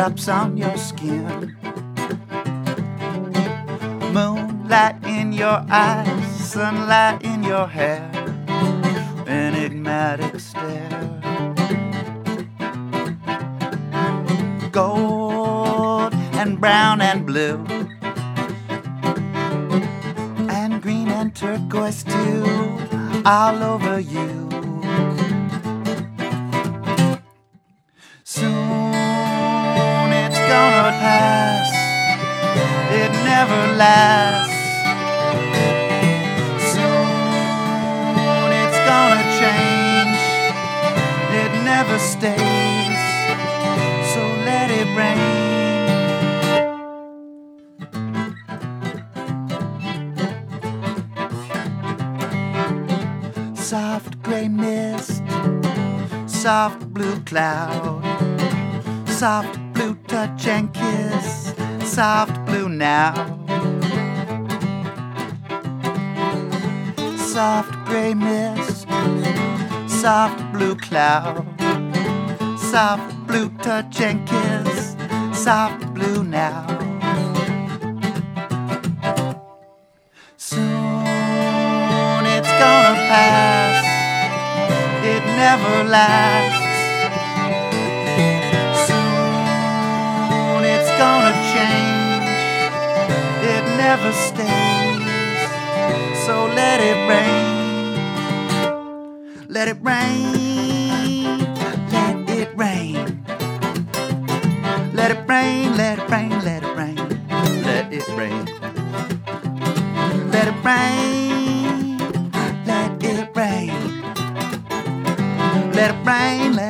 drops on your skin. Moonlight in your eyes, sunlight in your hair, enigmatic stare. Gold and brown and blue, and green and turquoise too, all over you. Soon it's gonna pass, it never lasts. Soon it's gonna change, it never stays. So let it rain. Soft gray mist, soft blue cloud, soft blue touch and kiss, soft blue now. Soft gray mist, soft blue cloud, soft blue touch and kiss, soft blue now. Soon it's gonna pass, it never lasts. Soon it's gonna change, it never stays. So let it rain, let it rain, let it rain. Let it rain, let it rain, let it rain, let it rain. Let it rain, let it rain. Let it rain, let